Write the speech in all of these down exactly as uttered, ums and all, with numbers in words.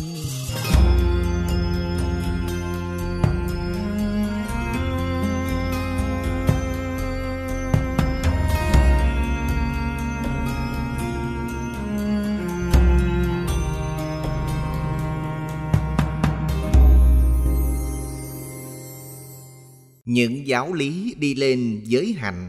Những giáo lý đi lên giới hạnh.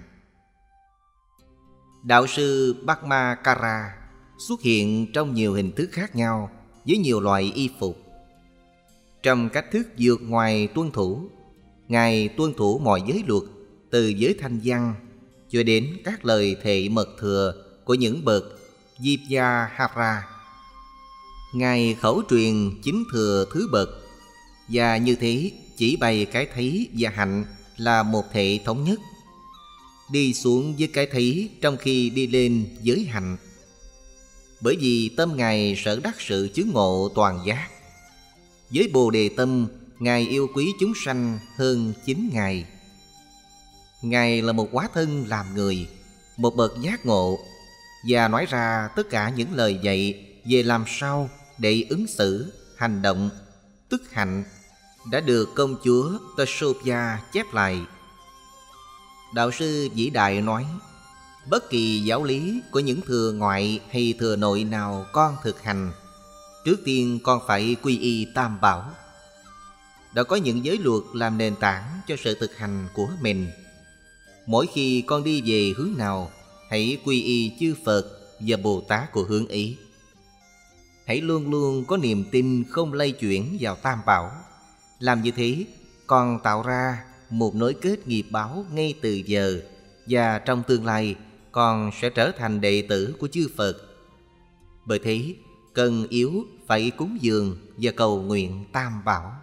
Đạo sư Padmakara xuất hiện trong nhiều hình thức khác nhau với nhiều loại y phục. Trong cách thức vượt ngoài tuân thủ, Ngài tuân thủ mọi giới luật, từ giới thanh văn cho đến các lời thệ mật thừa của những bậc Vidyahara. Ngài khẩu truyền chính thừa thứ bậc, và như thế chỉ bày cái thấy và hạnh là một thể thống nhất, đi xuống với cái thấy trong khi đi lên giới hạnh. Bởi vì tâm Ngài sở đắc sự chứng ngộ toàn giác. Với Bồ Đề tâm, Ngài yêu quý chúng sanh hơn chính Ngài. Ngài là một hóa thân làm người, một bậc giác ngộ, và nói ra tất cả những lời dạy về làm sao để ứng xử, hành động, tức hạnh đã được công chúa Tasopya chép lại. Đạo sư vĩ đại nói, bất kỳ giáo lý của những thừa ngoại hay thừa nội nào con thực hành, trước tiên con phải quy y Tam Bảo. Đã có những giới luật làm nền tảng cho sự thực hành của mình. Mỗi khi con đi về hướng nào, hãy quy y chư Phật và Bồ Tát của hướng ấy. Hãy luôn luôn có niềm tin không lay chuyển vào Tam Bảo. Làm như thế, con tạo ra một nối kết nghiệp báo ngay từ giờ, và trong tương lai con sẽ trở thành đệ tử của chư Phật. Bởi thế, cần yếu phải cúng dường và cầu nguyện Tam Bảo.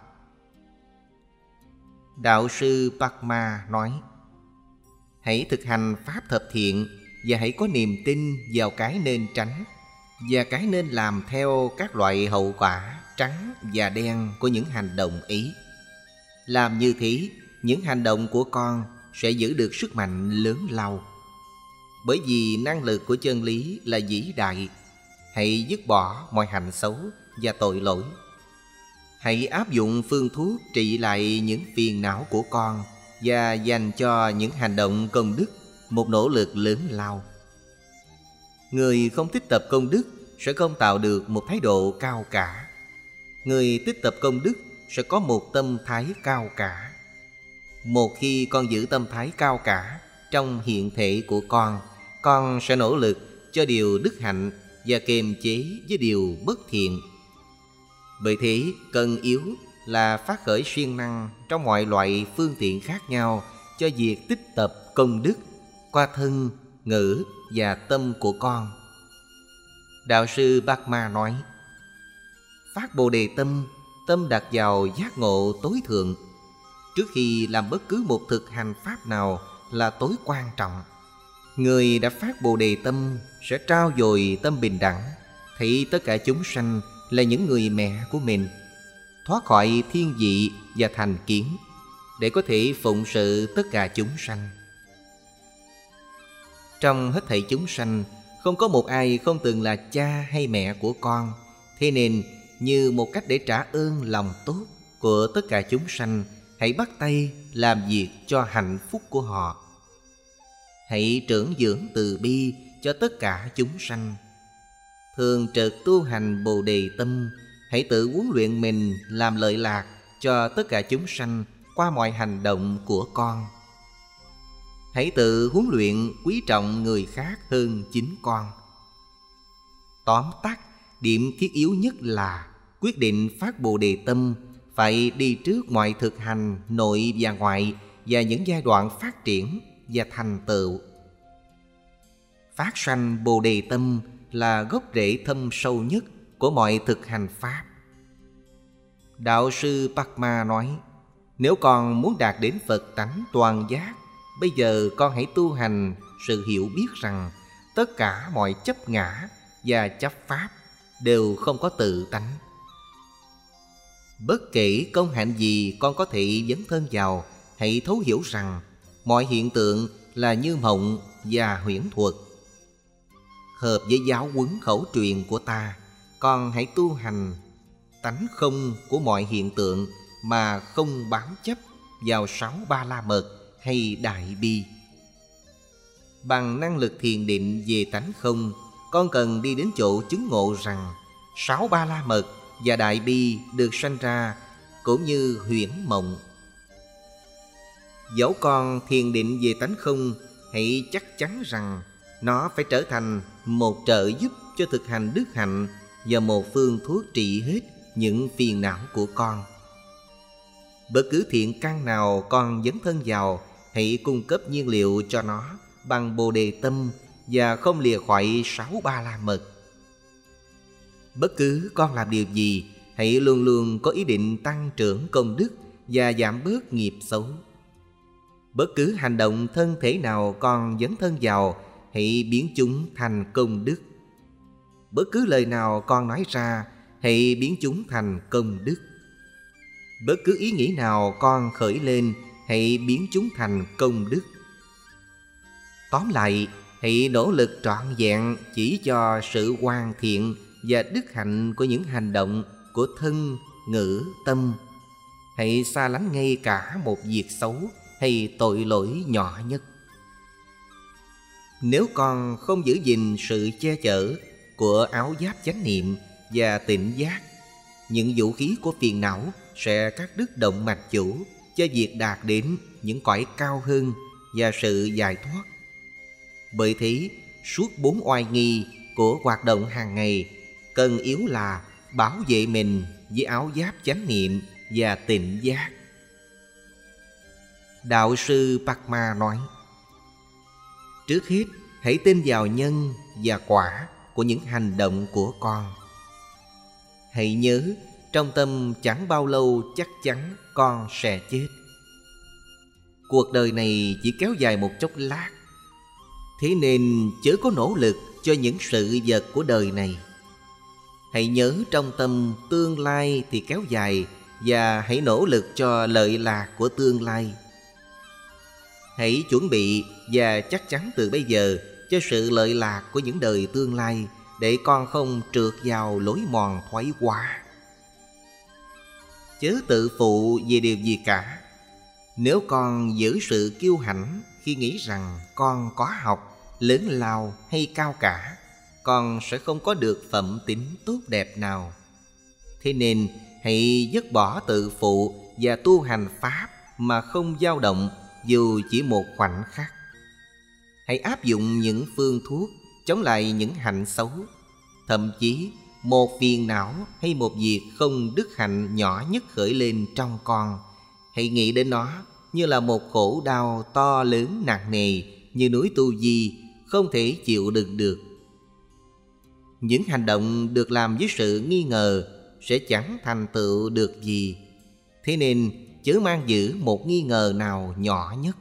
Đạo sư Padma nói, hãy thực hành pháp thập thiện và hãy có niềm tin vào cái nên tránh và cái nên làm theo các loại hậu quả trắng và đen của những hành động ấy. Làm như thế, những hành động của con sẽ giữ được sức mạnh lớn lao. Bởi vì năng lực của chân lý là vĩ đại. Hãy dứt bỏ mọi hành xấu và tội lỗi. Hãy áp dụng phương thuốc trị lại những phiền não của con và dành cho những hành động công đức một nỗ lực lớn lao. Người không tích tập công đức sẽ không tạo được một thái độ cao cả. Người tích tập công đức sẽ có một tâm thái cao cả. Một khi con giữ tâm thái cao cả trong hiện thể của con, con sẽ nỗ lực cho điều đức hạnh và kiềm chế với điều bất thiện. Bởi thế, cần yếu là phát khởi siêng năng trong mọi loại phương tiện khác nhau cho việc tích tập công đức qua thân, ngữ và tâm của con. Đạo sư Padma nói, phát Bồ Đề tâm, tâm đặt vào giác ngộ tối thượng. Trước khi làm bất cứ một thực hành pháp nào là tối quan trọng. Người đã phát Bồ Đề tâm sẽ trao dồi tâm bình đẳng, thấy tất cả chúng sanh là những người mẹ của mình, thoát khỏi thiên vị và thành kiến, để có thể phụng sự tất cả chúng sanh. Trong hết thảy chúng sanh, không có một ai không từng là cha hay mẹ của con. Thế nên, như một cách để trả ơn lòng tốt của tất cả chúng sanh, hãy bắt tay làm việc cho hạnh phúc của họ. Hãy trưởng dưỡng từ bi cho tất cả chúng sanh. Thường trực tu hành Bồ Đề tâm, hãy tự huấn luyện mình làm lợi lạc cho tất cả chúng sanh qua mọi hành động của con. Hãy tự huấn luyện quý trọng người khác hơn chính con. Tóm tắt, điểm thiết yếu nhất là quyết định phát Bồ Đề tâm phải đi trước mọi thực hành nội và ngoại và những giai đoạn phát triển và thành tựu. Phát sanh Bồ Đề tâm là gốc rễ thâm sâu nhất của mọi thực hành pháp. Đạo sư Padma nói, nếu con muốn đạt đến Phật tánh toàn giác, bây giờ con hãy tu hành sự hiểu biết rằng tất cả mọi chấp ngã và chấp pháp đều không có tự tánh. Bất kể công hạnh gì con có thể dấn thân vào, hãy thấu hiểu rằng mọi hiện tượng là như mộng và huyễn thuật. Hợp với giáo huấn khẩu truyền của ta, con hãy tu hành tánh không của mọi hiện tượng mà không bám chấp vào sáu ba la mật hay đại bi. Bằng năng lực thiền định về tánh không, con cần đi đến chỗ chứng ngộ rằng sáu ba la mật và đại bi được sanh ra cũng như huyễn mộng. Dẫu con thiền định về tánh không, hãy chắc chắn rằng nó phải trở thành một trợ giúp cho thực hành đức hạnh và một phương thuốc trị hết những phiền não của con. Bất cứ thiện căn nào con dấn thân vào, hãy cung cấp nhiên liệu cho nó bằng bồ đề tâm và không lìa khỏi sáu ba la mật. Bất cứ con làm điều gì, hãy luôn luôn có ý định tăng trưởng công đức và giảm bớt nghiệp xấu. Bất cứ hành động thân thể nào con dấn thân vào, hãy biến chúng thành công đức. Bất cứ lời nào con nói ra, hãy biến chúng thành công đức. Bất cứ ý nghĩ nào con khởi lên, hãy biến chúng thành công đức. Tóm lại, hãy nỗ lực trọn vẹn chỉ cho sự hoàn thiện và đức hạnh của những hành động của thân, ngữ, tâm. Hãy xa lánh ngay cả một việc xấu hay tội lỗi nhỏ nhất. Nếu con không giữ gìn sự che chở của áo giáp chánh niệm và tịnh giác, những vũ khí của phiền não sẽ cắt đứt động mạch chủ cho việc đạt đến những cõi cao hơn và sự giải thoát. Bởi thế, suốt bốn oai nghi của hoạt động hàng ngày cần yếu là bảo vệ mình với áo giáp chánh niệm và tịnh giác. Đạo sư Padma nói: trước hết, hãy tin vào nhân và quả của những hành động của con. Hãy nhớ, trong tâm chẳng bao lâu chắc chắn con sẽ chết. Cuộc đời này chỉ kéo dài một chốc lát. Thế nên chớ có nỗ lực cho những sự vật của đời này. Hãy nhớ trong tâm tương lai thì kéo dài, và hãy nỗ lực cho lợi lạc của tương lai. Hãy chuẩn bị và chắc chắn từ bây giờ cho sự lợi lạc của những đời tương lai, để con không trượt vào lối mòn thoái hóa. Chớ tự phụ về điều gì cả. Nếu con giữ sự kiêu hãnh khi nghĩ rằng con có học, lớn lao hay cao cả, con sẽ không có được phẩm tính tốt đẹp nào. Thế nên hãy dứt bỏ tự phụ và tu hành pháp mà không dao động dù chỉ một khoảnh khắc. Hãy áp dụng những phương thuốc chống lại những hạnh xấu. Thậm chí một phiền não hay một việc không đức hạnh nhỏ nhất khởi lên trong con, hãy nghĩ đến nó như là một khổ đau to lớn nặng nề như núi Tu Di, không thể chịu đựng được. Những hành động được làm với sự nghi ngờ sẽ chẳng thành tựu được gì. Thế nên chớ mang giữ một nghi ngờ nào nhỏ nhất.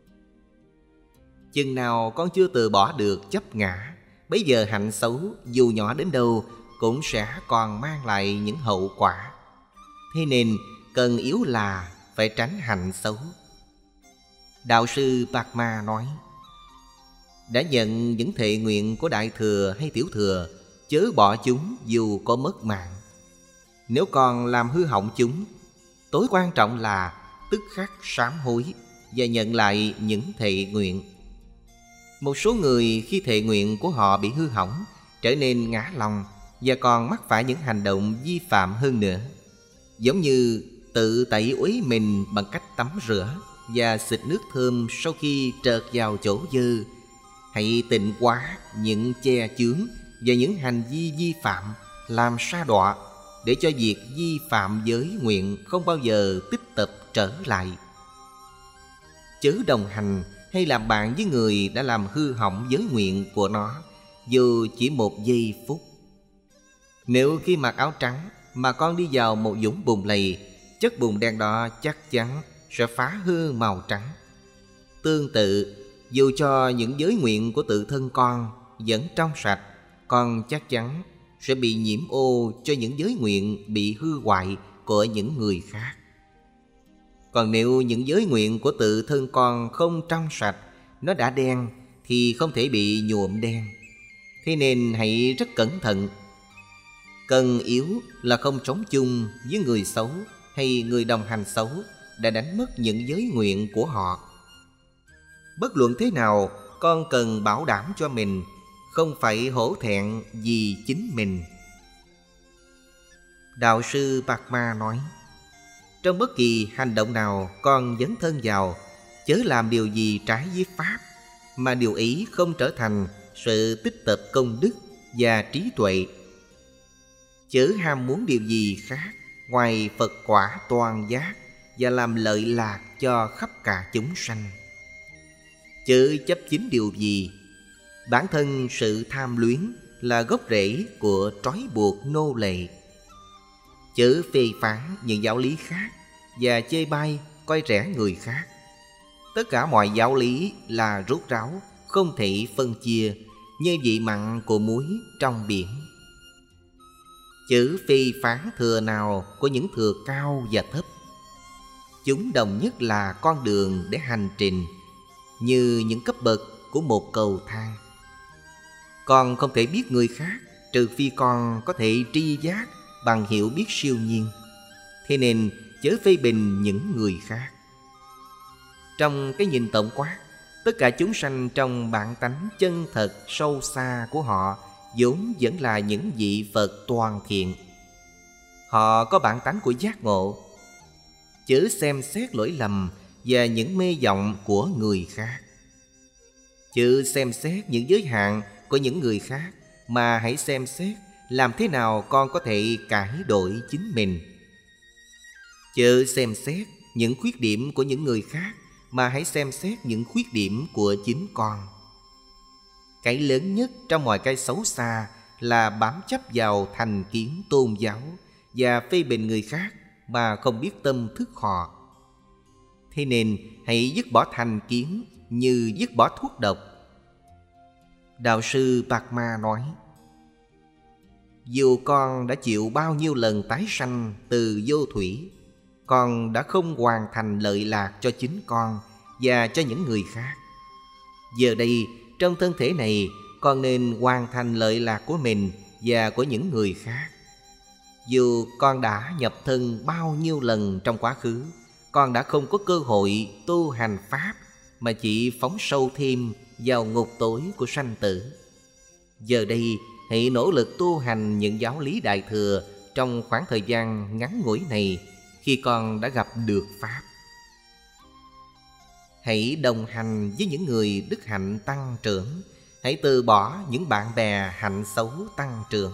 Chừng nào con chưa từ bỏ được chấp ngã, bấy giờ hạnh xấu dù nhỏ đến đâu cũng sẽ còn mang lại những hậu quả. Thế nên cần yếu là phải tránh hạnh xấu. Đạo sư Padma nói: đã nhận những thệ nguyện của đại thừa hay tiểu thừa, chớ bỏ chúng dù có mất mạng. Nếu còn làm hư hỏng chúng, tối quan trọng là tức khắc sám hối và nhận lại những thệ nguyện. Một số người khi thệ nguyện của họ bị hư hỏng, trở nên ngã lòng và còn mắc phải những hành động vi phạm hơn nữa, giống như tự tẩy uế mình bằng cách tắm rửa và xịt nước thơm sau khi trợt vào chỗ dơ. Hãy tịnh hóa những che chướng và những hành vi vi phạm làm sa đọa, để cho việc vi phạm giới nguyện không bao giờ tích tập trở lại. Chớ đồng hành hay làm bạn với người đã làm hư hỏng giới nguyện của nó, dù chỉ một giây phút. Nếu khi mặc áo trắng mà con đi vào một vũng bùn lầy, chất bùn đen đó chắc chắn sẽ phá hư màu trắng. Tương tự, dù cho những giới nguyện của tự thân con vẫn trong sạch, con chắc chắn sẽ bị nhiễm ô cho những giới nguyện bị hư hoại của những người khác. Còn nếu những giới nguyện của tự thân con không trong sạch, nó đã đen thì không thể bị nhuộm đen. Thế nên hãy rất cẩn thận. Cần yếu là không sống chung với người xấu hay người đồng hành xấu đã đánh mất những giới nguyện của họ. Bất luận thế nào, con cần bảo đảm cho mình, không phải hổ thẹn vì chính mình. Đạo sư Bạc Ma nói, trong bất kỳ hành động nào con dấn thân vào, chớ làm điều gì trái với Pháp, mà điều ấy không trở thành sự tích tập công đức và trí tuệ. Chớ ham muốn điều gì khác ngoài Phật quả toàn giác và làm lợi lạc cho khắp cả chúng sanh. Chớ chấp chính điều gì. Bản thân sự tham luyến là gốc rễ của trói buộc nô lệ. Chớ phê phán những giáo lý khác và chê bai coi rẻ người khác. Tất cả mọi giáo lý là rốt ráo, không thể phân chia, như vị mặn của muối trong biển. Chữ phê phán thừa nào của những thừa cao và thấp. Chúng đồng nhất là con đường để hành trình, như những cấp bậc của một cầu thang. Con không thể biết người khác, trừ phi con có thể tri giác bằng hiểu biết siêu nhiên. Thế nên chớ phê bình những người khác. Trong cái nhìn tổng quát, tất cả chúng sanh trong bản tánh chân thật sâu xa của họ vốn vẫn là những vị Phật toàn thiện. Họ có bản tánh của giác ngộ. Chớ xem xét lỗi lầm và những mê vọng của người khác. Chớ xem xét những giới hạn của những người khác, mà hãy xem xét làm thế nào con có thể cải đổi chính mình. Chớ xem xét những khuyết điểm của những người khác, mà hãy xem xét những khuyết điểm của chính con. Cái lớn nhất trong mọi cái xấu xa là bám chấp vào thành kiến tôn giáo và phê bình người khác mà không biết tâm thức họ. Thế nên hãy dứt bỏ thành kiến như dứt bỏ thuốc độc. Đạo sư Bạc Ma nói, dù con đã chịu bao nhiêu lần tái sanh từ vô thủy, con đã không hoàn thành lợi lạc cho chính con và cho những người khác. Giờ đây, trong thân thể này, con nên hoàn thành lợi lạc của mình và của những người khác. Dù con đã nhập thân bao nhiêu lần trong quá khứ, con đã không có cơ hội tu hành Pháp, mà chỉ phóng sâu thêm vào ngục tối của sanh tử. Giờ đây, hãy nỗ lực tu hành những giáo lý Đại Thừa trong khoảng thời gian ngắn ngủi này, khi con đã gặp được Pháp. Hãy đồng hành với những người đức hạnh tăng trưởng. Hãy từ bỏ những bạn bè hạnh xấu tăng trưởng.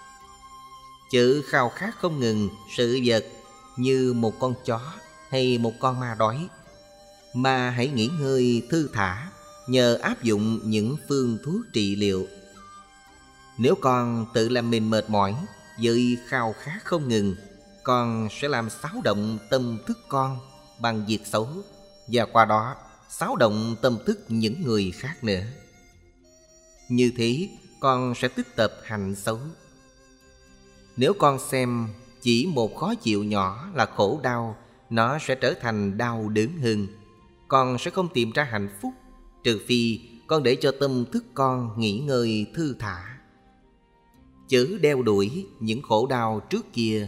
Chớ khao khát không ngừng sự vật như một con chó hay một con ma đói, mà hãy nghỉ ngơi thư thả nhờ áp dụng những phương thuốc trị liệu. Nếu con tự làm mình mệt mỏi với khao khát không ngừng, con sẽ làm xáo động tâm thức con bằng việc xấu, và qua đó xáo động tâm thức những người khác nữa. Như thế con sẽ tích tập hành xấu. Nếu con xem chỉ một khó chịu nhỏ là khổ đau, nó sẽ trở thành đau đớn hơn. Con sẽ không tìm ra hạnh phúc, trừ phi con để cho tâm thức con nghỉ ngơi thư thả. Chớ đeo đuổi những khổ đau trước kia.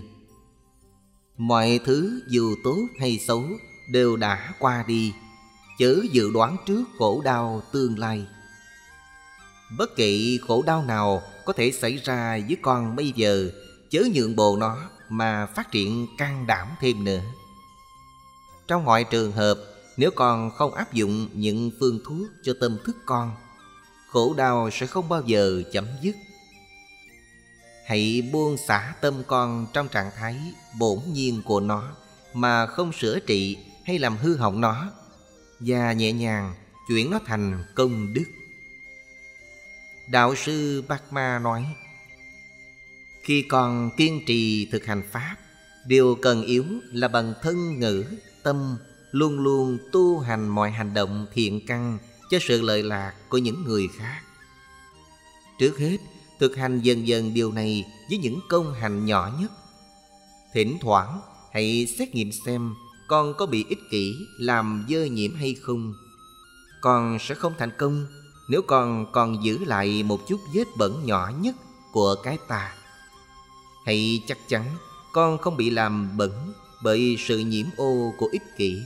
Mọi thứ dù tốt hay xấu đều đã qua đi. Chớ dự đoán trước khổ đau tương lai. Bất kỳ khổ đau nào có thể xảy ra với con bây giờ, chớ nhượng bộ nó mà phát triển can đảm thêm nữa. Trong mọi trường hợp, nếu con không áp dụng những phương thuốc cho tâm thức con, khổ đau sẽ không bao giờ chấm dứt. Hãy buông xả tâm con trong trạng thái bổn nhiên của nó, mà không sửa trị hay làm hư hỏng nó, và nhẹ nhàng chuyển nó thành công đức. Đạo sư Bạc Ma nói, khi con kiên trì thực hành Pháp, điều cần yếu là bằng thân ngữ, tâm luôn luôn tu hành mọi hành động thiện căn cho sự lợi lạc của những người khác. Trước hết, thực hành dần dần điều này với những công hành nhỏ nhất. Thỉnh thoảng hãy xét nghiệm xem con có bị ích kỷ làm dơ nhiễm hay không. Con sẽ không thành công nếu con còn giữ lại một chút vết bẩn nhỏ nhất của cái tà. hãy chắc chắn con không bị làm bẩn bởi sự nhiễm ô của ích kỷ.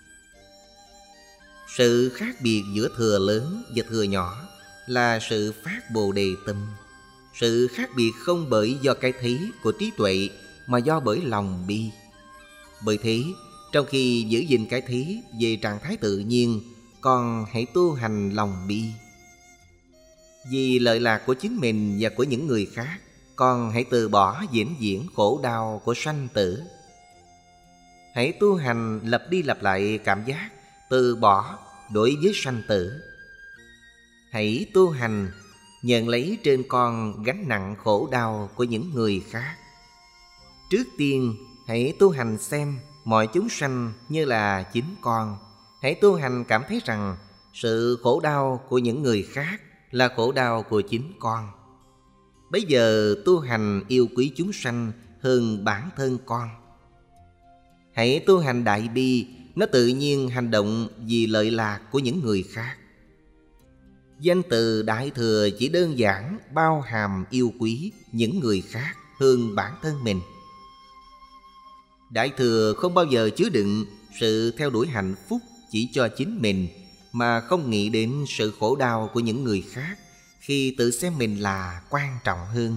Sự khác biệt giữa thừa lớn và thừa nhỏ là sự phát Bồ Đề tâm. Sự khác biệt không bởi do cái thấy của trí tuệ, mà do bởi lòng bi. Bởi thế, trong khi giữ gìn cái thấy về trạng thái tự nhiên, con hãy tu hành lòng bi. Vì lợi lạc của chính mình và của những người khác, con hãy từ bỏ vĩnh viễn khổ đau của sanh tử. Hãy tu hành lặp đi lặp lại cảm giác từ bỏ đối với sanh tử. Hãy tu hành nhận lấy trên con gánh nặng khổ đau của những người khác. Trước tiên, hãy tu hành xem mọi chúng sanh như là chính con. Hãy tu hành cảm thấy rằng sự khổ đau của những người khác là khổ đau của chính con. Bây giờ tu hành yêu quý chúng sanh hơn bản thân con. Hãy tu hành đại bi, nó tự nhiên hành động vì lợi lạc của những người khác. Danh từ Đại Thừa chỉ đơn giản bao hàm yêu quý những người khác hơn bản thân mình. Đại Thừa không bao giờ chứa đựng sự theo đuổi hạnh phúc chỉ cho chính mình, mà không nghĩ đến sự khổ đau của những người khác khi tự xem mình là quan trọng hơn.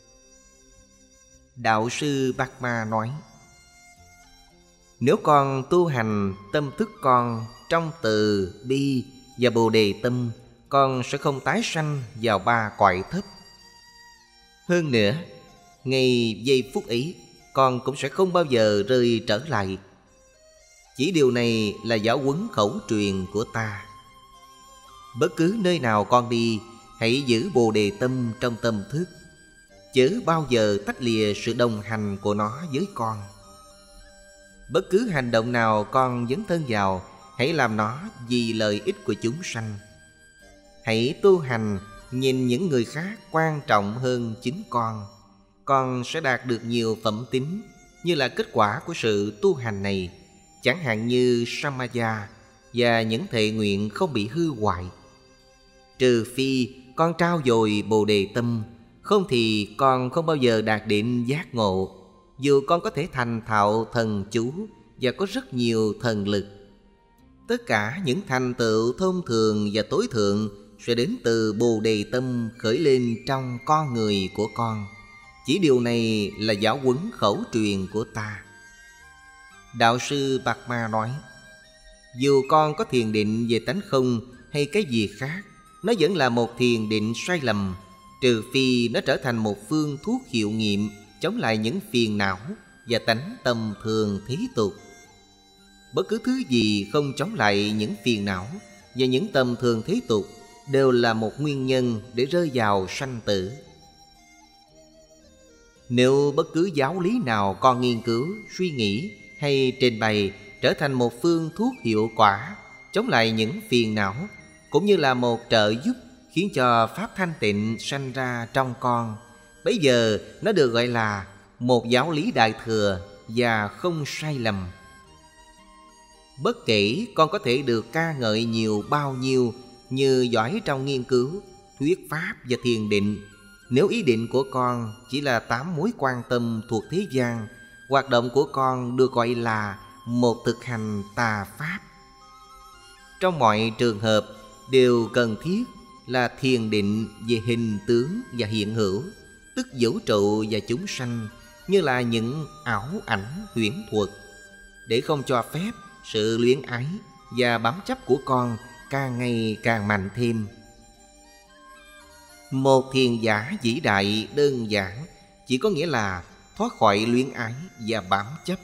Đạo sư Bạc Ma nói: nếu con tu hành tâm thức con trong từ bi và Bồ Đề tâm, con sẽ không tái sanh vào ba cõi thấp. Hơn nữa, ngay giây phút ấy, con cũng sẽ không bao giờ rơi trở lại. Chỉ điều này là giáo huấn khẩu truyền của ta. Bất cứ nơi nào con đi, hãy giữ Bồ Đề tâm trong tâm thức, chớ bao giờ tách lìa sự đồng hành của nó với con. Bất cứ hành động nào con dấn thân vào, hãy làm nó vì lợi ích của chúng sanh. Hãy tu hành nhìn những người khác quan trọng hơn chính con. Con sẽ đạt được nhiều phẩm tính như là kết quả của sự tu hành này, chẳng hạn như Samaya và những thệ nguyện không bị hư hoại. Trừ phi con trao dồi Bồ Đề tâm, không thì con không bao giờ đạt đến giác ngộ, dù con có thể thành thạo thần chú và có rất nhiều thần lực. Tất cả những thành tựu thông thường và tối thượng sẽ đến từ Bồ Đề tâm khởi lên trong con người của con. Chỉ điều này là giáo huấn khẩu truyền của ta. Đạo sư Bạc Ma nói: dù con có thiền định về tánh không hay cái gì khác, nó vẫn là một thiền định sai lầm, trừ phi nó trở thành một phương thuốc hiệu nghiệm chống lại những phiền não và tánh tầm thường thế tục. Bất cứ thứ gì không chống lại những phiền não và những tầm thường thế tục đều là một nguyên nhân để rơi vào sanh tử. Nếu bất cứ giáo lý nào con nghiên cứu, suy nghĩ hay trình bày trở thành một phương thuốc hiệu quả chống lại những phiền não, cũng như là một trợ giúp khiến cho pháp thanh tịnh sanh ra trong con, bây giờ nó được gọi là một giáo lý đại thừa và không sai lầm. Bất kể con có thể được ca ngợi nhiều bao nhiêu như giỏi trong nghiên cứu, thuyết pháp và thiền định, nếu ý định của con chỉ là tám mối quan tâm thuộc thế gian, hoạt động của con được gọi là một thực hành tà pháp. Trong mọi trường hợp đều cần thiết là thiền định về hình tướng và hiện hữu, tức vũ trụ và chúng sanh, như là những ảo ảnh huyễn thuật, để không cho phép sự luyến ái và bám chấp của con càng ngày càng mạnh thêm. Một thiền giả vĩ đại đơn giản chỉ có nghĩa là thoát khỏi luyến ái và bám chấp.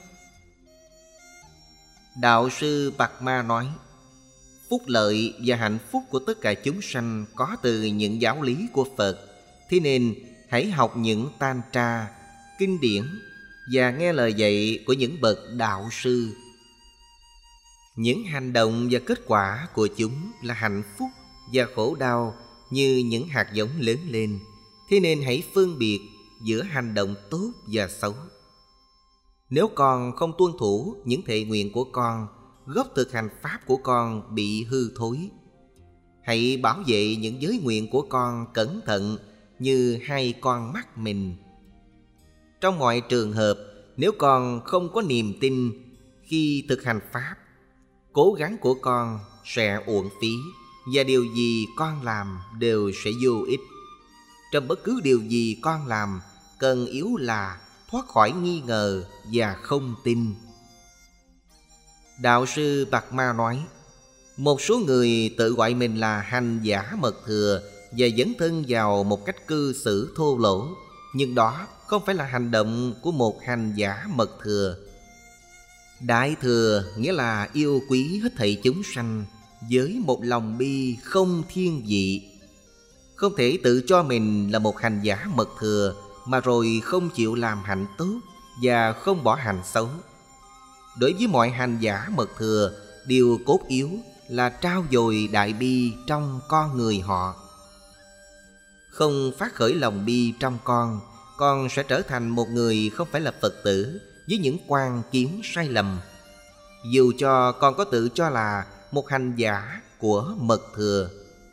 Đạo sư Bạc Ma nói: phúc lợi và hạnh phúc của tất cả chúng sanh có từ những giáo lý của Phật. Thế nên hãy học những tantra, kinh điển và nghe lời dạy của những bậc đạo sư. Những hành động và kết quả của chúng là hạnh phúc và khổ đau như những hạt giống lớn lên. Thế nên hãy phân biệt giữa hành động tốt và xấu. Nếu con không tuân thủ những thệ nguyện của con, gốc thực hành pháp của con bị hư thối. Hãy bảo vệ những giới nguyện của con cẩn thận như hai con mắt mình. Trong mọi trường hợp, nếu con không có niềm tin khi thực hành Pháp, cố gắng của con sẽ uổng phí, và điều gì con làm đều sẽ vô ích. Trong bất cứ điều gì con làm, cần yếu là thoát khỏi nghi ngờ và không tin. Đạo sư Bạc Ma nói, một số người tự gọi mình là hành giả mật thừa và dấn thân vào một cách cư xử thô lỗ, nhưng đó không phải là hành động của một hành giả mật thừa. Đại thừa nghĩa là yêu quý hết thảy chúng sanh với một lòng bi không thiên vị. Không thể tự cho mình là một hành giả mật thừa mà rồi không chịu làm hạnh tốt và không bỏ hành xấu. Đối với mọi hành giả mật thừa, điều cốt yếu là trao dồi đại bi trong con người họ. Không phát khởi lòng bi trong con, con sẽ trở thành một người không phải là Phật tử với những quan kiến sai lầm. Dù cho con có tự cho là một hành giả của mật thừa.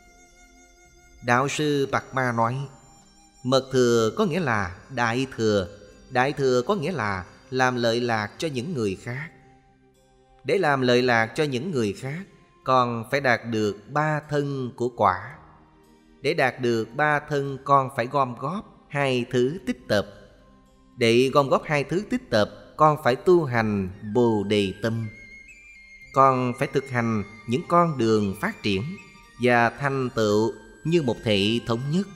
Đạo sư Bạc Ma nói, mật thừa có nghĩa là đại thừa. Đại thừa có nghĩa là làm lợi lạc cho những người khác. Để làm lợi lạc cho những người khác, con phải đạt được ba thân của quả. Để đạt được ba thân, con phải gom góp hai thứ tích tập. Để gom góp hai thứ tích tập, con phải tu hành Bồ Đề Tâm. Con phải thực hành những con đường phát triển và thành tựu như một thể thống nhất.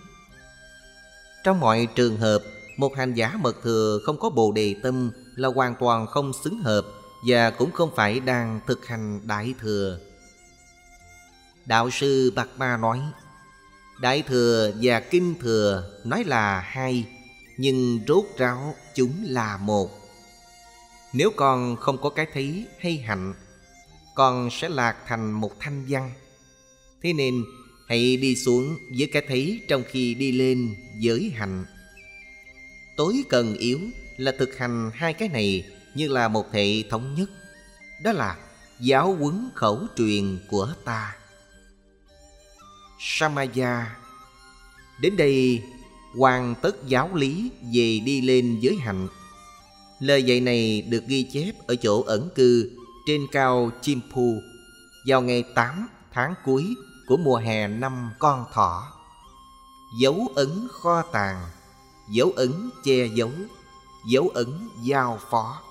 Trong mọi trường hợp, một hành giả mật thừa không có Bồ Đề Tâm là hoàn toàn không xứng hợp và cũng không phải đang thực hành Đại Thừa. Đạo sư Bạc Ma nói, Đại Thừa và Kinh Thừa nói là hai, nhưng rốt ráo chúng là một. Nếu con không có cái thấy hay hạnh, con sẽ lạc thành một thanh văn. Thế nên hãy đi xuống với cái thấy trong khi đi lên với hạnh. Tối cần yếu là thực hành hai cái này như là một thể thống nhất. Đó là giáo huấn khẩu truyền của ta. Samaya. Đến đây hoàn tất giáo lý về đi lên giới hạnh. Lời dạy này được ghi chép ở chỗ ẩn cư trên cao Chimpu vào ngày tám tháng cuối của mùa hè năm Con Thỏ. Dấu ấn kho tàng, dấu ấn che giấu, dấu ấn giao phó.